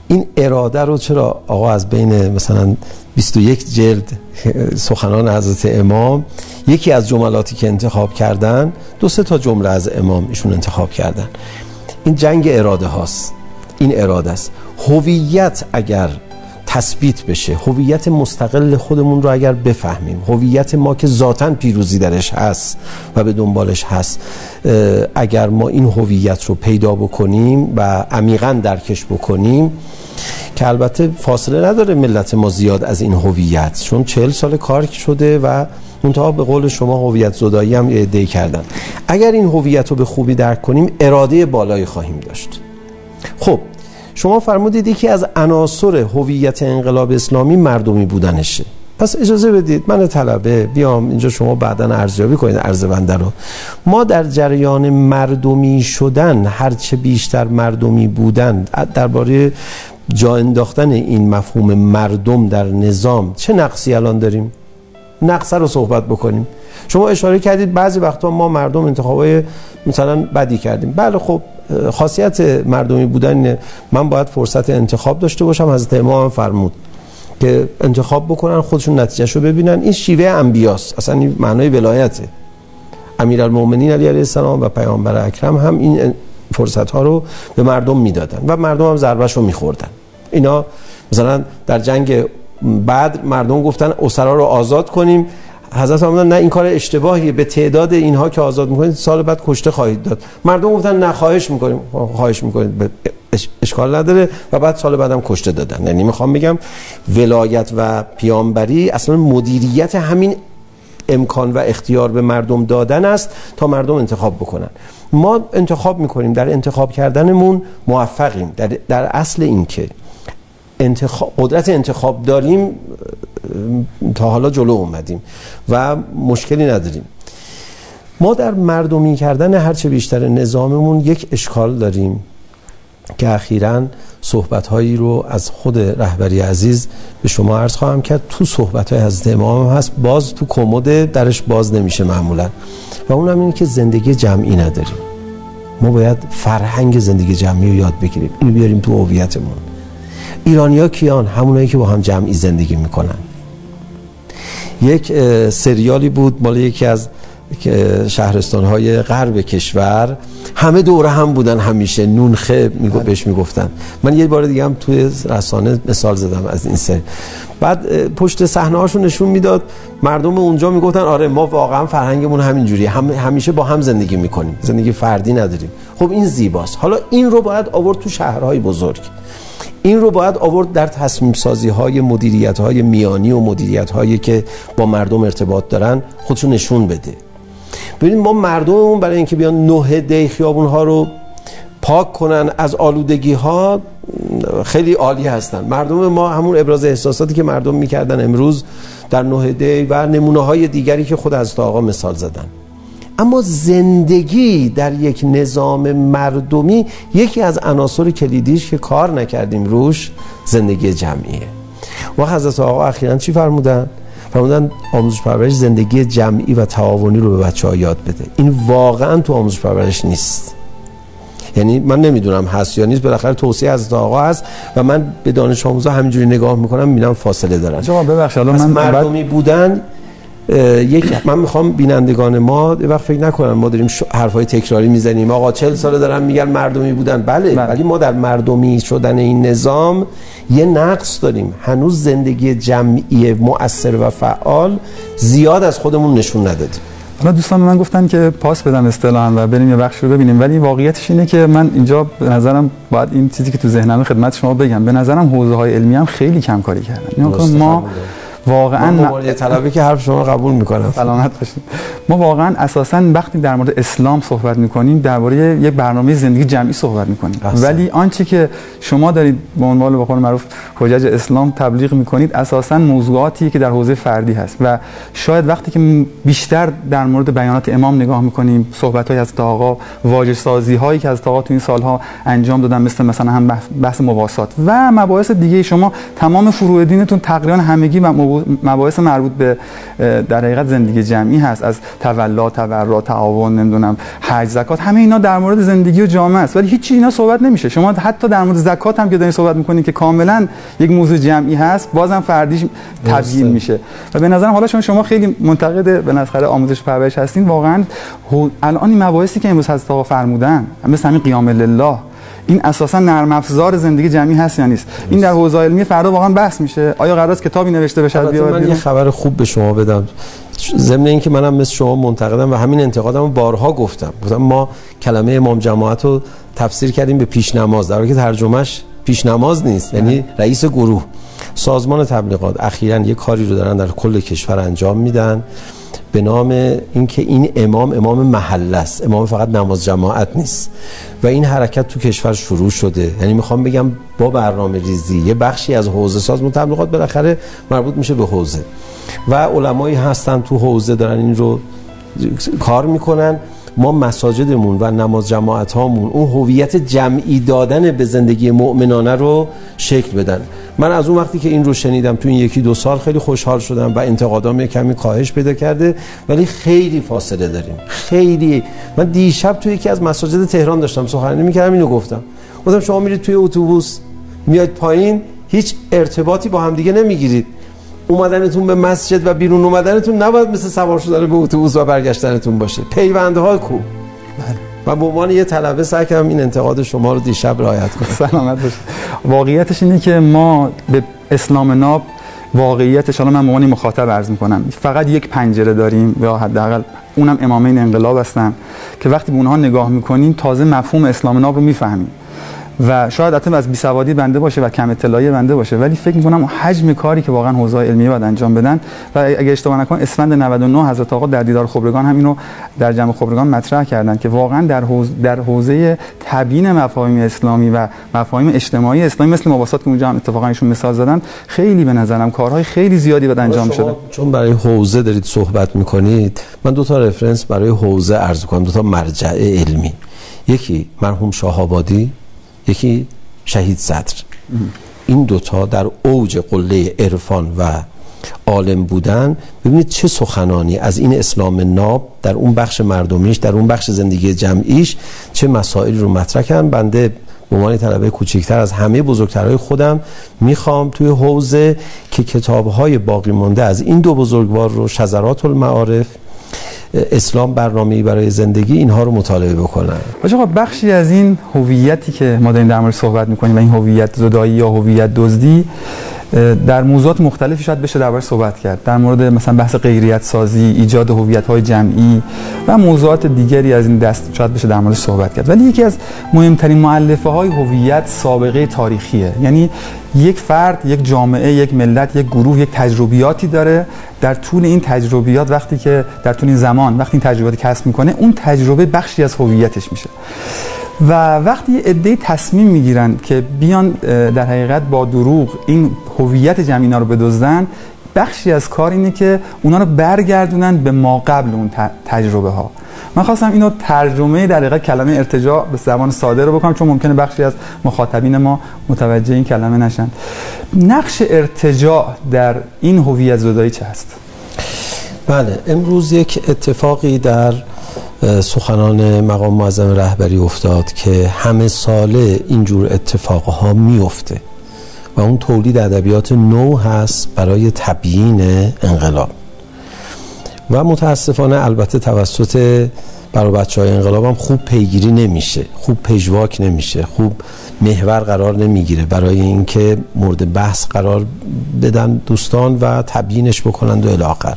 [SPEAKER 2] این اراده رو چرا آقا از بین مثلا 21 جلد سخنان حضرت امام یکی از جملاتی که انتخاب کردن 2-3 تا جمله از امام ایشون انتخاب کردن؟ این جنگ اراده هاست. این اراده است. هویت اگر تثبیت بشه، هویت مستقل خودمون رو اگر بفهمیم، هویت ما که ذاتاً پیروزی درش هست و به دنبالش هست، اگر ما این هویت رو پیدا بکنیم و عمیقاً درکش بکنیم، که البته فاصله نداره ملت ما زیاد از این هویت، چون 40 سال کار شده و منتها به قول شما هویت زدایی هم ادعا کردن. اگر این هویت رو به خوبی درک کنیم، اراده بالایی خواهیم داشت. خب شما فرمودید یکی از عناصر هویت انقلاب اسلامی مردمی بودنشه. پس اجازه بدید من طلبه بیام اینجا، شما بعداً ارزیابی کنید عرض بنده رو. ما در جریان مردمی شدن، هرچه بیشتر مردمی بودن، درباره جا انداختن این مفهوم مردم در نظام چه نقصی الان داریم؟ نقص رو صحبت بکنیم. شما اشاره کردید بعضی وقتا ما مردم انتخابای مثلا بدی کردیم. بله خب خاصیت مردمی بودن من باید فرصت انتخاب داشته باشم. حضرت امام هم فرمود که انتخاب بکنن، خودشون نتیجهشو ببینن. این شیوه انبیاست، اصلا این معنای ولایته. امیرالمومنین علی علیه السلام و پیامبر اکرم هم این فرصت ها رو به مردم میدادن و مردم هم ضربهش رو میخوردن. اینا مثلا در جنگ بعد مردم گفتن اسرا رو آزاد کنیم، حضرت فرمودن نه این کار اشتباهیه، به تعداد اینها که آزاد میکنید سال بعد کشته خواهید داد. مردم گفتن نه خواهش میکنید اشکال نداره و بعد سال بعدم کشته دادن. یعنی میخوام بگم ولایت و پیامبری اصلا مدیریت همین امکان و اختیار به مردم دادن است تا مردم انتخاب بکنن. ما انتخاب میکنیم، در انتخاب کردنمون موفقیم. در اصل این که قدرت انتخاب داریم تا حالا جلو اومدیم و مشکلی نداریم. ما در مردمی کردن هرچه بیشتر نظاممون یک اشکال داریم که اخیراً صحبت‌هایی رو از خود رهبری عزیز به شما عرض خواهم کرد. تو صحبت‌های حضرت امام هست، باز تو کمد درش باز نمیشه معمولاً، و اونم اینه که زندگی جمعی نداریم. ما باید فرهنگ زندگی جمعی رو یاد بگیریم، اینو بیاریم تو هویتمون. ایرانی‌ها کیان؟ همونایی که با هم جمعی زندگی میکنن. یک سریالی بود مال یکی از شهرستان‌های غرب کشور، همه دوره هم بودن، همیشه نونخه بهش میگفتن. من یه بار دیگه هم توی رسانه مثال زدم از این سری. بعد پشت صحنه‌هاشو نشون میداد، مردم اونجا میگفتن آره ما واقعا فرهنگمون همینجوریه، همیشه با هم زندگی میکنیم، زندگی فردی نداریم. خب این زیباست. حالا این رو باید آورد تو شهرهای بزرگ، این رو باید آورد در تصمیم سازی های مدیریت های میانی و مدیریت هایی که با مردم ارتباط دارن خودشون نشون بده. ببینید ما مردممون برای اینکه بیان 9 دی خیابون ها رو پاک کنن از آلودگی ها خیلی عالی هستن. مردم ما همون ابراز احساساتی که مردم میکردن امروز در 9 دی و نمونه های دیگری که خود حضرت آقا مثال زدن. اما زندگی در یک نظام مردمی یکی از عناصر کلیدیش که کار نکردیم روش زندگی جمعیه. و حضرت آقا اخیراً چی فرمودن؟ فرمودن آموزش پرورش زندگی جمعی و تعاونی رو به بچه‌ها یاد بده. این واقعاً تو آموزش پرورش نیست. یعنی من نمیدونم هست یا نیست، بالاخره توصیه حضرت آقا هست و من به دانش آموزا همینجوری نگاه میکنم میبینم فاصله دارن.
[SPEAKER 1] جواب ببخشید الان من
[SPEAKER 2] مردمی بودن من میخوام بینندگان ما یه وقت فکر نکنن ما داریم حرفای تکراری میزنیم آقا 40 ساله دارن میگن مردمی بودن. بله ولی ما در مردمی شدن این نظام یه نقص داریم. هنوز زندگی جمعی مؤثر و فعال زیاد از خودمون نشون ندادیم.
[SPEAKER 1] حالا دوستان من گفتن که پاس بدم اصطلاحاً و بریم یه بخش رو ببینیم، ولی واقعیتش اینه که من اینجا به نظرم باید این چیزی که تو ذهنم خدمت شما بگم، به نظرم حوزه‌های علمی هم خیلی کم کاری کردن. ما واقعا
[SPEAKER 2] من طلبه که حرف شما قبول میکنم.
[SPEAKER 1] سلامت باشید. ما واقعا اساسا وقتی در مورد اسلام صحبت میکنیم درباره یک برنامه زندگی جمعی صحبت میکنیم، ولی آنچه که شما دارید به عنوان به قول معروف حجج اسلام تبلیغ میکنید اساسا موضوعاتی که در حوزه فردی هست و شاید وقتی که بیشتر در مورد بیانات امام نگاه میکنیم، صحبت های از آقا، واژه سازی هایی که از آقا تو این سالها انجام دادن، مثلا هم بحث مواسات و مباحث دیگه، شما تمام فروع دینتون تقریبا همگی و مباحث مربوط به در حقیقت زندگی جمعی هست، از تولا، تبرع، تعاون، نمیدونم حج، زکات، همه اینا در مورد زندگی و جامعه است، ولی هیچ اینا صحبت نمیشه. شما حتی در مورد زکات هم که دارین صحبت میکنین که کاملا یک موضوع جمعی هست، بازم فردیش تبیین میشه. و به نظرم حالا شما خیلی منتقد به نظر آموزش پرورش هستین، واقعا الان این مباحثی که امروز حضرت آقا فرمودن مثل همین قیام لله، این اساسا نرم افزار زندگی جمعی هست یا نیست؟ این در حوزه علمی فردا واقعا بحث میشه. آیا قرار است کتابی نوشته بشه؟
[SPEAKER 2] من یه خبر خوب به شما بدم، ضمن اینکه منم مثل شما منتقدم و همین انتقادمو بارها گفتم ما کلمه امام جماعت رو تفسیر کردیم به پیش نماز، در حالی که ترجمهش پیش نماز نیست، یعنی رئیس گروه. سازمان تبلیغات اخیراً یه کاری رو دارن در کل کشور انجام میدن به نام اینکه این امام محله است، امام فقط نماز جماعت نیست و این حرکت تو کشور شروع شده. یعنی میخوام بگم با برنامه ریزی یه بخشی از حوزه سازمان تبلیغات بالاخره مربوط میشه به حوزه و علمایی هستن تو حوزه دارن این رو کار میکنن. ما مساجدمون و نماز جماعت هامون اون هویت جمعی دادن به زندگی مؤمنانه رو شکل بدن. من از اون وقتی که این رو شنیدم تو این 1-2 سال خیلی خوشحال شدم و انتقادام کمی کاهش پیدا کرده، ولی خیلی فاصله داریم. خیلی من دیشب توی یکی از مساجد تهران داشتم سخنرانی می‌کردم، اینو گفتم شما میرید توی اتوبوس میاد پایین، هیچ ارتباطی با هم دیگه نمیگیرید. اومدنتون به مسجد و بیرون اومدنتون نباید مثل سوار شدن به اتوبوس و برگشتنتون باشه. پیوندها کو. و به عنوان یه طلبه سعی کردم این انتقاد شما رو دیشب رعایت کنم.
[SPEAKER 1] سلامت باشید. واقعیتش اینه که ما به اسلام ناب واقعیتش، حالا من به عنوان مخاطب عرض می‌کنم، فقط یک پنجره داریم یا حداقل اونم امامین انقلاب هستن که وقتی به اونها نگاه می‌کنیم تازه مفهوم اسلام ناب رو می‌فهمیم. و شاید حتی از بیسوادی بنده باشه و کم اطلاعی بنده باشه، ولی فکر می‌کنم حجم کاری که واقعا حوزه علمیه باید انجام بدن. و اگه اشتباه نکنم اسفند 99 حضرت آقا در دیدار خبرگان هم اینو در جمع خبرگان مطرح کردن که واقعا در حوزه تبیین مفاهیم اسلامی و مفاهیم اجتماعی اسلامی مثل مواسات که اونجا هم اتفاقا ایشون مثال زدن، خیلی به نظرم کارهای خیلی زیادی باید انجام شده.
[SPEAKER 2] چون برای حوزه دارید صحبت می‌کنید، من 2 تا رفرنس برای حوزه عرض کنم، 2 تا مرجع علمی. یکی مرحوم شاه‌آبادی، یکی شهید صدر. این 2 تا در اوج قله عرفان و عالم بودن. ببینید چه سخنانی از این اسلام ناب در اون بخش مردمیش، در اون بخش زندگی جمعیش چه مسائلی رو مطرح کردن. بنده به عنوان طلبه کوچکتر از همه بزرگترهای خودم میخوام توی حوزه که کتاب‌های باقی مانده از این 2 بزرگوار رو، شذرات المعارف، اسلام برنامه‌ای برای زندگی، اینها رو مطالعه بکنن.
[SPEAKER 1] آقا بخشی از این هویتی که ما داریم در موردش صحبت می‌کنیم و این هویت زدایی یا هویت دزدی در موضوعات مختلفی شاید بشه دربارش صحبت کرد، در مورد مثلا بحث غیریت سازی، ایجاد هویت‌های جمعی و موضوعات دیگری از این دست شاید بشه در موردش صحبت کرد. ولی یکی از مهمترین مؤلفه‌های هویت سابقه تاریخیه. یعنی یک فرد، یک جامعه، یک ملت، یک گروه یک تجربیاتی داره. در طول این تجربیات وقتی که در طول این زمان وقتی این تجربیات کسب میکنه، اون تجربه بخشی از هویتش میشه. و وقتی عده‌ای تصمیم میگیرن که بیان در حقیقت با دروغ این هویت جمعی رو بدزدن، بخشی از کار اینه که اونا رو برگردونن به ما قبل اون تجربه ها. من خواستم اینو ترجمه در حقیقت کلمه ارتجاع به زبان ساده رو بکنم، چون ممکنه بخشی از مخاطبین ما متوجه این کلمه نشن. نقش ارتجاع در این هویت زدایی چه هست؟
[SPEAKER 2] بله، امروز یک اتفاقی در سخنان مقام معظم رهبری افتاد که همه ساله اینجور اتفاقها میفته و اون تولید ادبیات نو هست برای تبیین انقلاب. و متاسفانه البته توسط برای بچه‌های انقلاب هم خوب پیگیری نمیشه، خوب پژواک نمیشه، خوب محور قرار نمیگیره برای اینکه مورد بحث قرار بدن دوستان و تبیینش بکنند و الی آخر.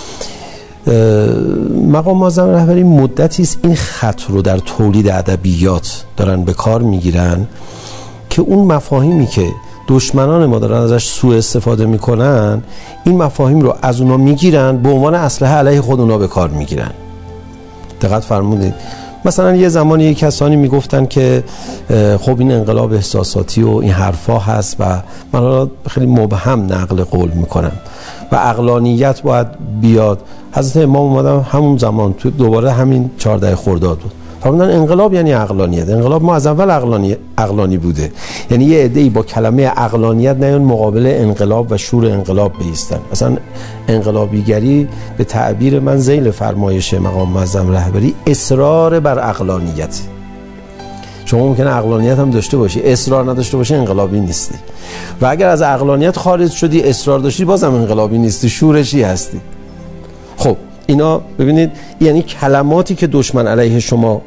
[SPEAKER 2] مقام معظم رهبری مدتی است این خط رو در تولید ادبیات دارن به کار میگیرن که اون مفاهیمی که دشمنان ما دارن ازش سوء استفاده میکنن، این مفاهیم رو از اونا میگیرن به عنوان اسلحه علیه خود اونا به کار میگیرن. دقت فرمودید؟ مثلا یه زمانی یک کسانی میگفتن که خب این انقلاب احساساتی و این حرفا هست و من حالا خیلی مبهم نقل قول میکنم و عقلانیت باید بیاد. حضرت امام اومدن همون زمان تو دوباره همین 14 خرداد بود، فرمودن انقلاب یعنی عقلانیت. انقلاب ما از اول عقلانی بوده، یعنی یه عده‌ای با کلمه عقلانیت نیان مقابل انقلاب و شور انقلاب بایستن. مثلا انقلابیگری به تعبیر من ذیل فرمایش مقام معظم رهبری اصرار بر عقلانیت. شما ممکنه عقلانیت هم داشته باشی، اصرار نداشته باشی انقلابی نیستی، و اگر از عقلانیت خارج شدی اصرار داشتی بازم انقلابی نیستی، شورشی هستی. خب اینا ببینید یعنی کلماتی که دشمن علیه شما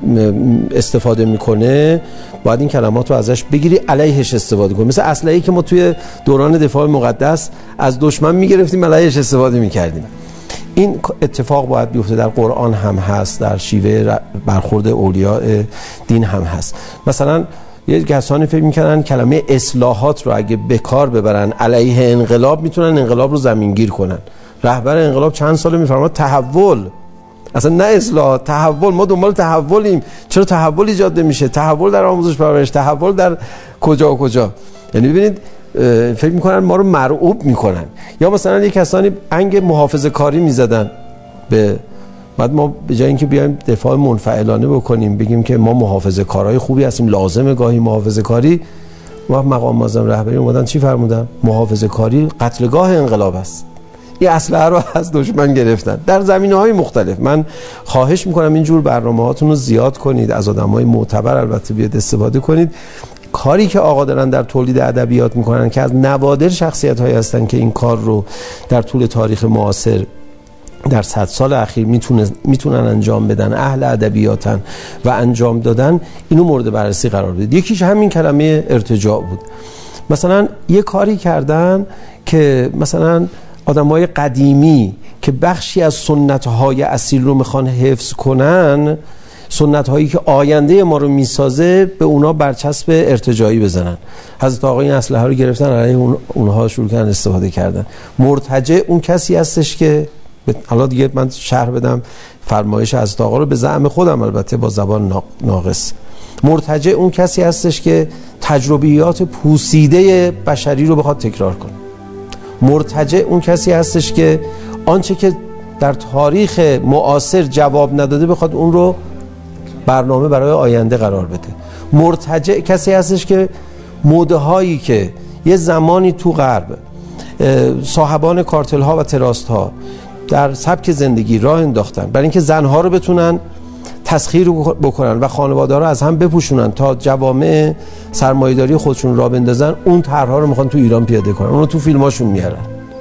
[SPEAKER 2] استفاده میکنه باید این کلمات رو ازش بگیری علیهش استفاده کنی. مثل اسلحه‌ای که ما توی دوران دفاع مقدس از دشمن میگرفتیم علیهش استفاده میکردیم. این اتفاق باید بیفته. در قرآن هم هست، در شیوه برخورد اولیاء دین هم هست. مثلا یه کسانی فکر میکنن کلمه اصلاحات رو اگه به کار ببرن علیه انقلاب میتونن انقلاب رو زمینگیر کنن. رهبر انقلاب چند ساله میفرماد تحول، اصلا نه اصلاح، تحول. ما دنبال تحولیم. چرا تحول ایجاد نمیشه؟ تحول در آموزش پرورش، تحول در کجا و کجا. یعنی ببینید فکر میکنن ما رو مرعوب میکنن. یا مثلا یه کسانی انگ محافظه کاری میزدن به بعد ما به جای اینکه بیایم دفاع منفعلانه بکنیم بگیم که ما محافظه کارهای خوبی هستیم، لازمه گاهی محافظه کاری، ما مقام معظم رهبری اومدن چی فرمودن؟ محافظه کاری قتلگاه انقلاب است. این اسلحه رو از دشمن گرفتن در زمینه‌های مختلف. من خواهش میکنم اینجور برنامه‌هاتون رو زیاد کنید، از آدمای معتبر البته بیاد استفاده کنید. کاری که آقا دارن در تولید ادبیات میکنن که از نوادر شخصیت‌هایی هستن که این کار رو در طول تاریخ معاصر در 100 سال اخیر میتونن انجام بدن، اهل ادبیاتن و انجام دادن، اینو مورد بررسی قرار بدید. یکیش همین کلمه ارتجاع بود. مثلا یه کاری کردن که مثلا آدمای قدیمی که بخشی از سنت‌های اصیل رو میخوان حفظ کنن، سنت‌هایی که آینده ما رو میسازه، به اونا برچسب ارتجاعی بزنن. حضرت آقا این اسلحه رو گرفتن علیه اونها شروع کردن استفاده کردن. مرتجع اون کسی هستش که حالا دیگه من شرح بدم فرمایش حضرت آقا رو به زعم خودم، البته با زبان ناقص. مرتجع اون کسی هستش که تجربیات پوسیده بشری رو بخواد تکرار کنه. مرتجع اون کسی هستش که آنچه که در تاریخ معاصر جواب نداده بخواد اون رو برنامه برای آینده قرار بده. مرتجع کسی هستش که موده هایی که یه زمانی تو غرب صاحبان کارتل ها و تراست ها در سبک زندگی راه انداختن برای اینکه زنها رو بتونن تسخیر بکنن و خانواده رو از هم بپوشونن تا جوامع سرمایه‌داری خودشون را بندازن، اون طرح‌ها رو میخوان تو ایران پیاده کنن، اونو تو فیلماشون میارن.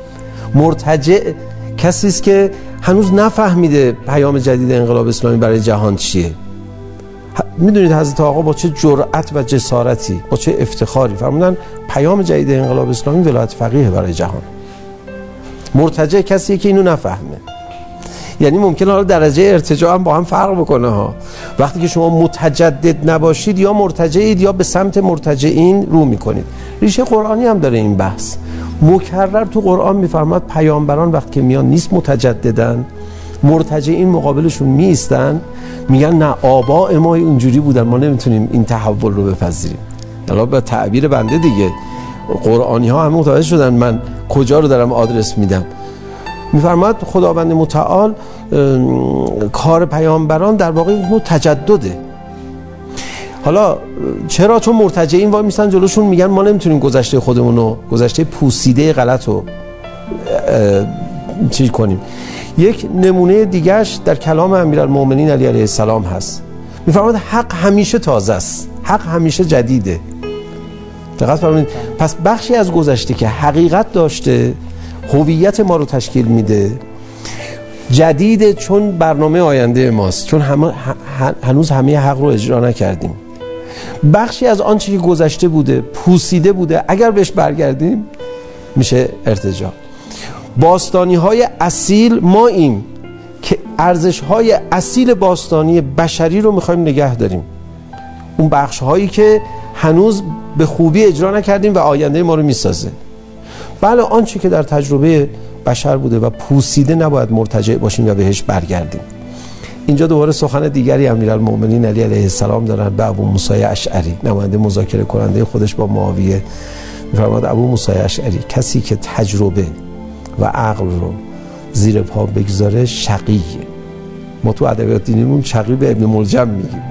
[SPEAKER 2] مرتجع کسی است که هنوز نفهمیده پیام جدید انقلاب اسلامی برای جهان چیه. میدونید حضرت آقا با چه جرأت و جسارتی، با چه افتخاری فرمودن پیام جدید انقلاب اسلامی ولایت فقیه برای جهان. مرتجع کسیه که اینو نفهمه. یعنی ممکنه حالا درجه ارتجاع هم با هم فرق بکنه ها. وقتی که شما متجدد نباشید یا مرتجعید یا به سمت مرتجعین رو میکنید. ریشه قرآنی هم داره این بحث. مکرر تو قرآن میفرماد پیامبران وقتی که میان نیست متجددن، مرتجعین مقابلشون میستن، میگن نه آباء ما اونجوری بودن، ما نمیتونیم این تحول رو بپذیریم. حالا به تعبیر بنده دیگه قرآنی ها هم متوجه شدن من کجا رو دارم آدرس میدم. میفرماد خداوند متعال کار پیامبران در واقع نوع تجدده. حالا چرا؟ چون مرتجعین وای میسن جلوشون میگن ما نمیتونیم گذشته خودمون رو، گذشته پوسیده غلط رو چیز کنیم. یک نمونه دیگهش در کلام امیرالمومنین علی علیه السلام هست. میفرماد حق همیشه تازه است، حق همیشه جدیده. دقت فرمایید. پس بخشی از گذشته که حقیقت داشته، هویت ما رو تشکیل میده، جدیده چون برنامه آینده ماست، چون هنوز همه حق رو اجرا نکردیم. بخشی از آنچه که گذشته بوده، پوسیده بوده، اگر بهش برگردیم میشه ارتجاع. باستانی های اصیل ما این که ارزش های اصیل باستانی بشری رو میخوایم نگه داریم، اون بخش هایی که هنوز به خوبی اجرا نکردیم و آینده ما رو میسازه. بله آنچه که در تجربه بشر بوده و پوسیده نباید مرتجع باشیم یا بهش برگردیم. اینجا دوباره سخن دیگری امیرالمومنین علی علیه السلام دارن به ابو موسی اشعری، نماینده مذاکره کننده خودش با معاویه. میفرماد ابو موسی اشعری کسی که تجربه و عقل رو زیر پا بگذاره شقیه. ما تو ادبیات دینیمون شقیق ابن ملجم میگیم.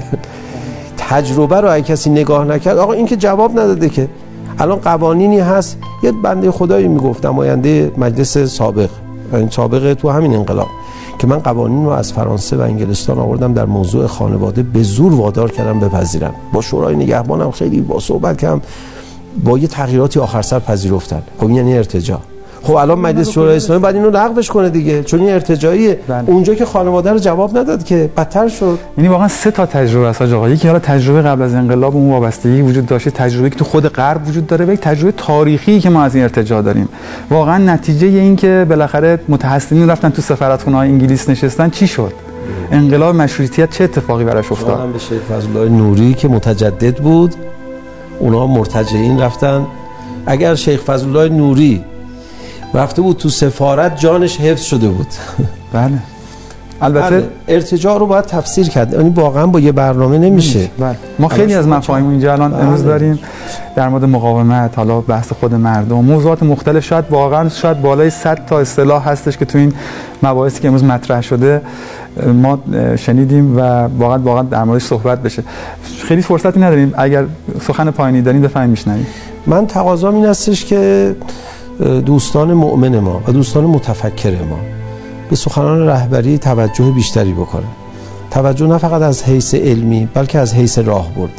[SPEAKER 2] تجربه رو اگه کسی نگاه نکرد، آقا این که جواب نداده که. الان قوانینی هست، یه بنده خدایی میگفت نماینده مجلس سابق، این سابقه تو همین انقلاب، که من قوانین رو از فرانسه و انگلستان آوردم در موضوع خانواده، به زور وادار کردم بپذیرن. با شورای نگهبانم خیلی با صحبت کردم، با یه تغییراتی آخر سر پذیرفتن. خب این یعنی ارتجاع. خب الان مجلس شورای اسلامی باید اینو لغوش کنه دیگه، چون این ارتجاعیه. اونجا که خانواده رو جواب نداد که بدتر شد.
[SPEAKER 1] یعنی واقعا 3 تا تجربه است آقا. یکی حالا تجربه قبل از انقلاب اون وابستگی وجود داشته، تجربه‌ای که تو خود غرب وجود داره، و یک تجربه تاریخی که ما از این ارتجاع داریم. واقعا نتیجه این که بالاخره متحصلین رفتن تو سفارتخونه‌های انگلیس نشستن چی شد؟ انقلاب مشروطیت چه اتفاقی براش افتاد؟
[SPEAKER 2] واقعا به شیخ فضل‌الله نوری که متجدد بود، اونها مرتجعین رفتن. اگر شیخ فضل‌الله نوری رفته بود تو سفارت، جانش حفظ شده بود.
[SPEAKER 1] بله. البته
[SPEAKER 2] ارتجاع رو باید تفسیر کرد، یعنی واقعا با یه برنامه نمیشه.
[SPEAKER 1] بله. ما خیلی از مفاهیم اینجا الان امروز داریم در مورد مقاومت، حالا بحث خود مردم، موضوعات مختلف، شاید واقعا بالای 100 تا اصطلاح هستش که تو این مباحثی که امروز مطرح شده ما شنیدیم و واقعا در موردش صحبت بشه. خیلی فرصتی نداریم، اگر سخن پایانی دارین بفرمایید میشنویم.
[SPEAKER 2] من تقاضام این هستش که دوستان مؤمن ما و دوستان متفکر ما به سخنان رهبری توجه بیشتری بکنن. توجه نه فقط از حیث علمی بلکه از حیث راهبردی.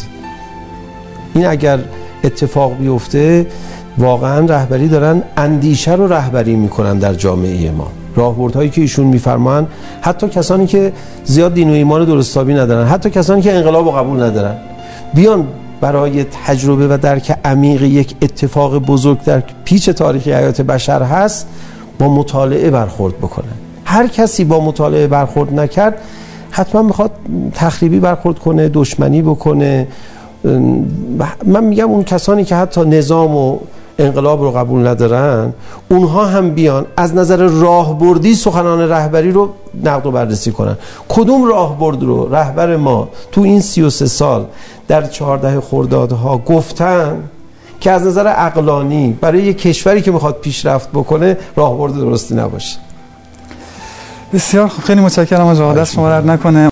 [SPEAKER 2] این اگر اتفاق بیفته واقعا رهبری دارن اندیشه رو رهبری میکنن در جامعه ما. راهبردهایی که ایشون میفرمان، حتی کسانی که زیاد دین و ایمان درستابی ندارن، حتی کسانی که انقلاب رو قبول ندارن، بیان برای تجربه و درک عمیق یک اتفاق بزرگ در پیچ تاریخی حیات بشر هست با مطالعه برخورد بکنن. هر کسی با مطالعه برخورد نکرد حتما میخواد تخریبی برخورد کنه، دشمنی بکنه. من میگم اون کسانی که حتی نظام و انقلاب رو قبول ندارن، اونها هم بیان از نظر راهبردی سخنان رهبری رو نقد و بررسی کنن. کدوم راهبرد رو رهبر ما تو این 33 سال در 14 خردادها گفتن که از نظر عقلانی برای یک کشوری که میخواد پیشرفت بکنه راهبرد درستی نباشه؟
[SPEAKER 1] بسیار خیلی متشکرم. از دست شما درد نکنه.